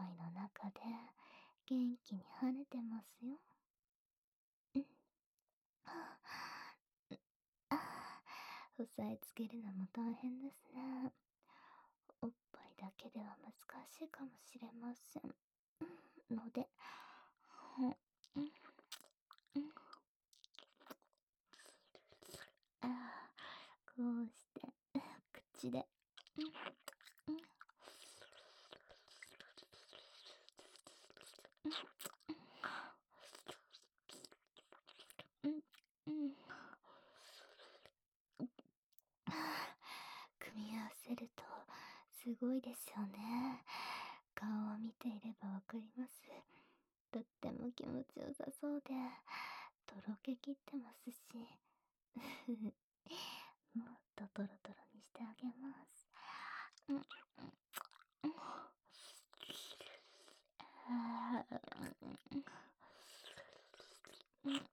ぱいの中で元気に跳ねてますよ。うん。あ押さえつけるのも大変ですね。おっぱいだけでは難しいかもしれません。ので、うんうんうんあこうして口で、うんうんうん組み合わせるとすごいですよね。顔を見ていればわかります。とっても気持ちよさそうで、とろけきってますし、もっとトロトロにしてあげます。うんうんうんあーうん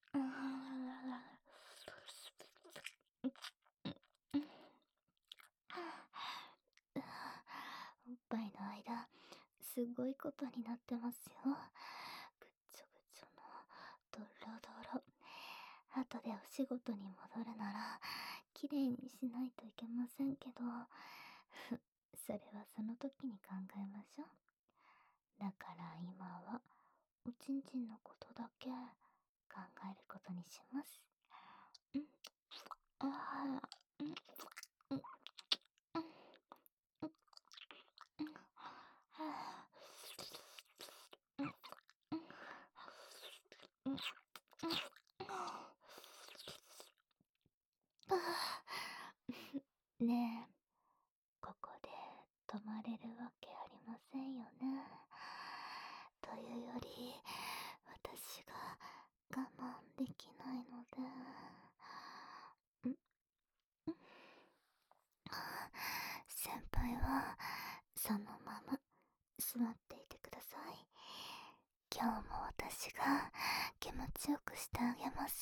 おっぱいの間、すごいことになってますよ。ぐっちょぐちょのドロドロ。後でお仕事に戻るなら、綺麗にしないといけませんけど、それはその時に考えましょう。だから今は、おちんちんのことだけ考えることにします。うん、ああ、うん、うん、うん、うん、うん、はあ、うん、うん、うん、うん、ああねえ、ここで止まれるわけありませんよね。というより、私が我慢できないので。ん先輩は、そのまま座っていてください。今日も私が気持ちよくしてあげます。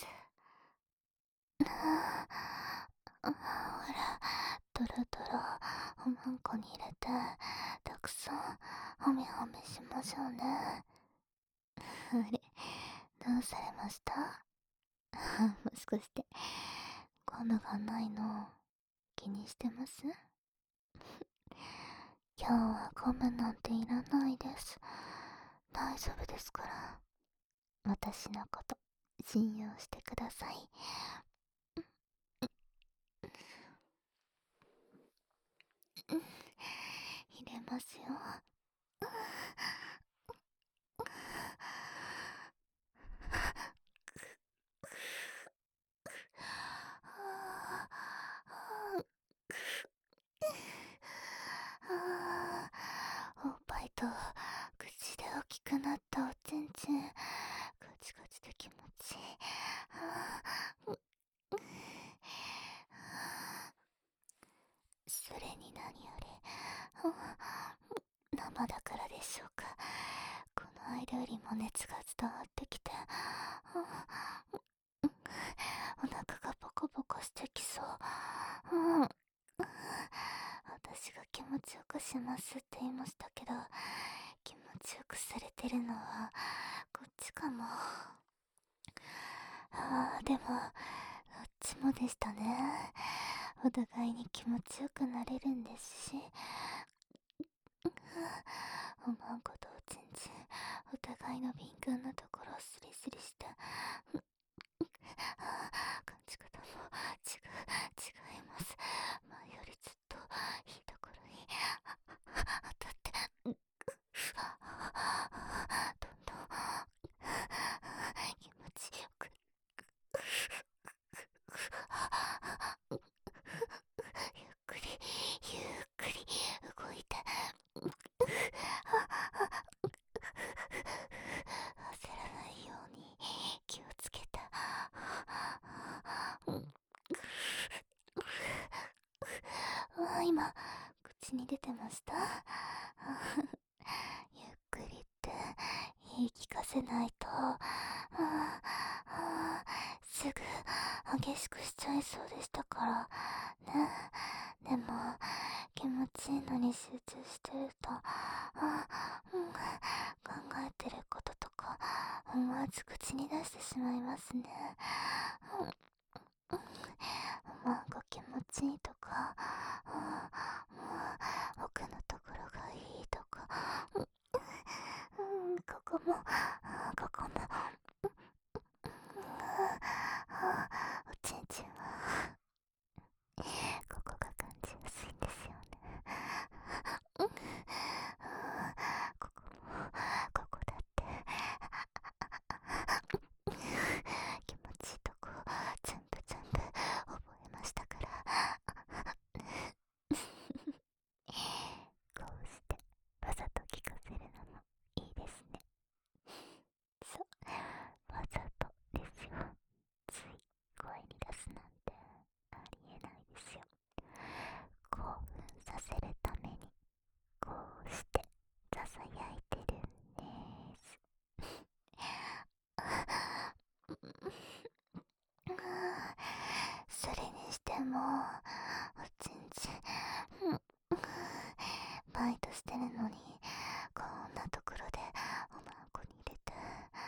ほら、トロトロおまんこに入れて、たくさんほめほめしましょうね。あれ、どうされました？もしかして、ゴムがないの気にしてます？今日はゴムなんていらないです。大丈夫ですから。私のこと信用してください。入れますよ。おっぱいと口で大きくなったおちんちん、ガチガチで気持ちいい。それに何より生だからでしょうか。この間よりも熱が伝わってきて、お腹がポコポコしてきそう。私が気持ちよくしますって言いましたけど、気持ちよくされてるのはこっちかも。でもどっちもでしたね。お互いに気持ちよくなれるんですし、おまんことおちんちん、お互いの敏感なところをスリスリして、感じ方も違います。前よりずっといいところに当たって、どんどん気持ちよくゆっくりゆっくり動いて、焦らないように気をつけて。今口に出てました？ゆっくりって言い聞かせないと、すぐ激しくしちゃいそうでしたからね。でも気持ちいいのに集中してると、考えてることとか思わず口に出してしまいますね。なんか気持ちいいとか、奥のところがいいとか、ここも、ここも、おちんちんは、ここが感じやすいんですよね。ここも、ここだって、気持ちいいとこ、全部覚えましたから。こうしてわざと聞かせるのもいいですね。そう、わざとですよ。つい声に出すなんてありえないですよ。興奮させるためにこうしてささやいてるんです。それにしてもおちんちんバイトしてるのにこんなところでおまんこに入れて、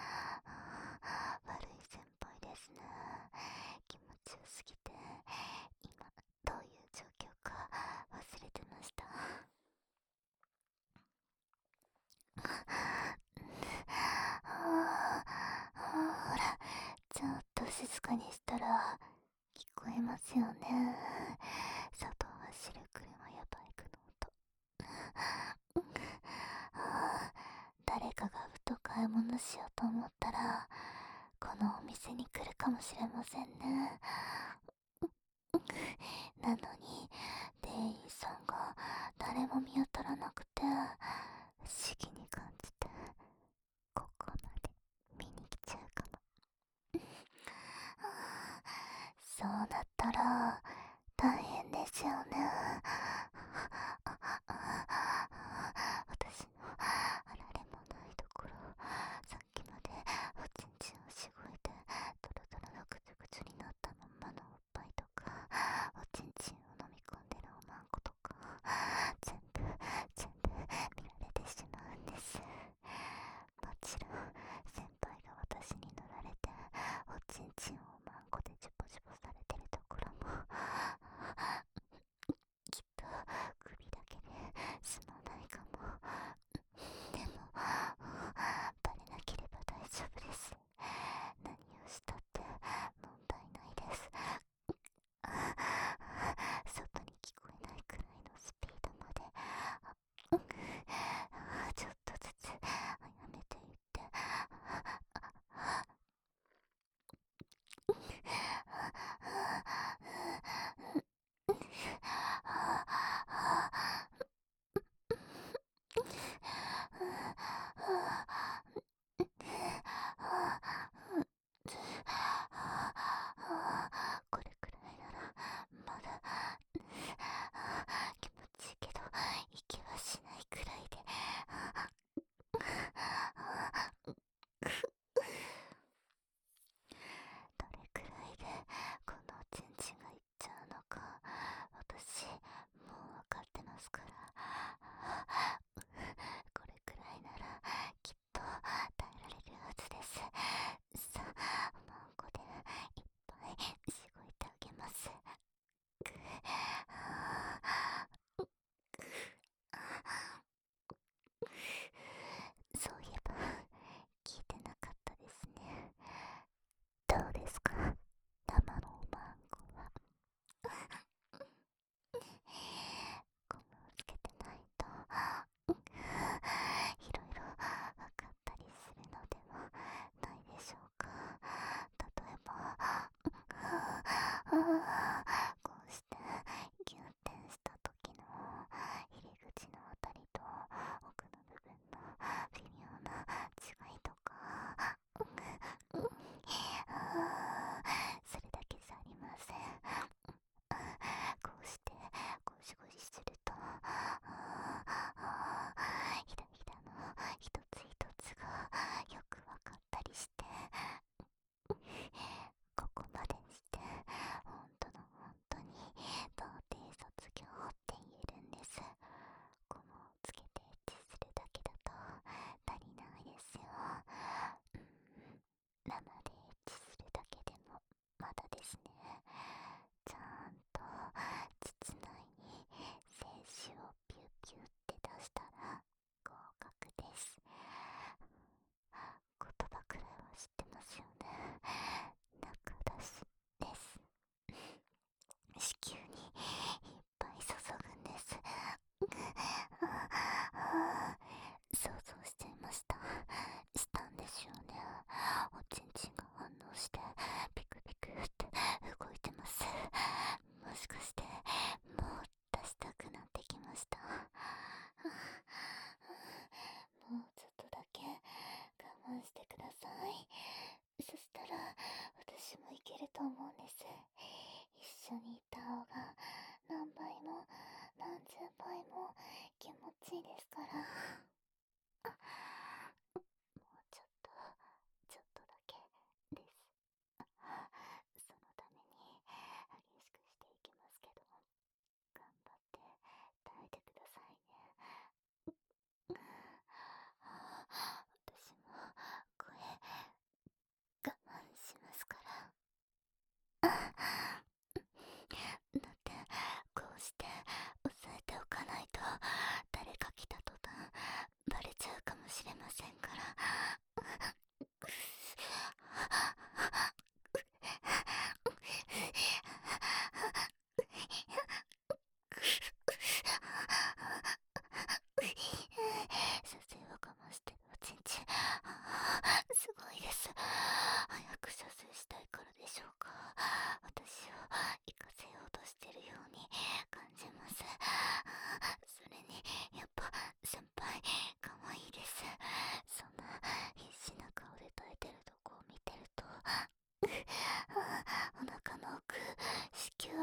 悪い先輩ですね。気持ちよすぎて今どういう状況か忘れてました。ほら、ちょっと静かにしたら聞こえますよね。外を走る車やバイクの音。誰かがふと買い物しようと思ったらこのお店に来るかもしれませんね。なのに店員さんが誰も見当たらなくて不思議に感じて、ここまで見に来ちゃうかも。そうなったら大変ですよね。私のあられもないところ、さっきまでおちんちんをしごいてドロドロのぐつぐつになったまんまのおっぱいとか、おちんちんを飲み込んでるおまんことか、全部見られてしまうんです。もちろん先輩が私に乗られておちんちんをおまんこでチュポチュポされてると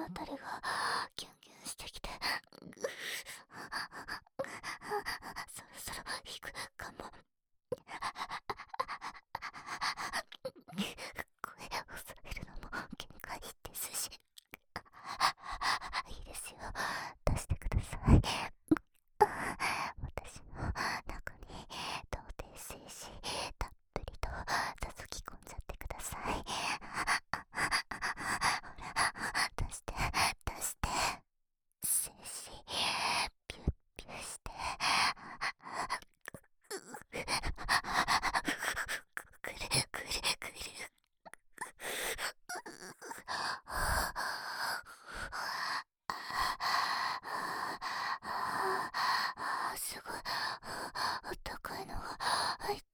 あたりがキュンキュンしてきて、そろそろ行くかも。声を揃えるのも限界ですし、いいですよ、出してください。私の中に童貞精子たっぷりと注ぎ込んじゃってください。ほら、出して出して、精子ピュッピュして、くるくるくる。すごい、あったかいのが入って、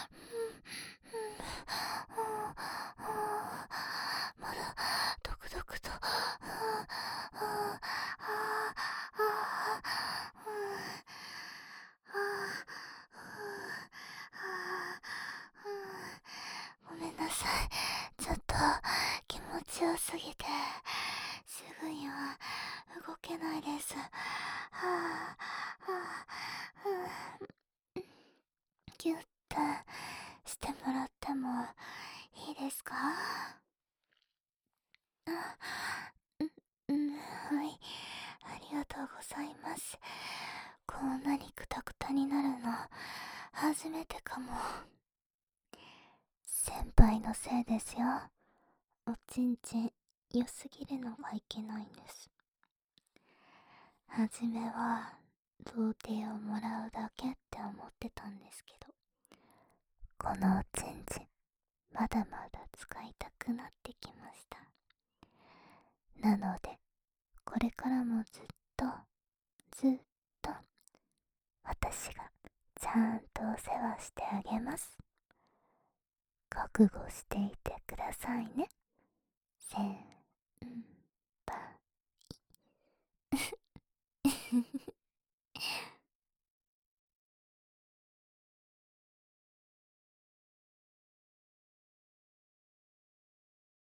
まだドクドクと、ごめんなさい。ちょっと気持ちよすぎて、すぐには動けないです。ギュッてしてもらってもいいですか？はい。ありがとうございます。こんなにクタクタになるの、初めてかも。先輩のせいですよ。おちんちん良すぎるのがいけないんです。はじめは童貞をもらうだけって思ってたんですけど、このおちんちんまだまだ使いたくなってきました。なのでこれからもずっと私がちゃんとお世話してあげます。覚悟していてくださいね。先輩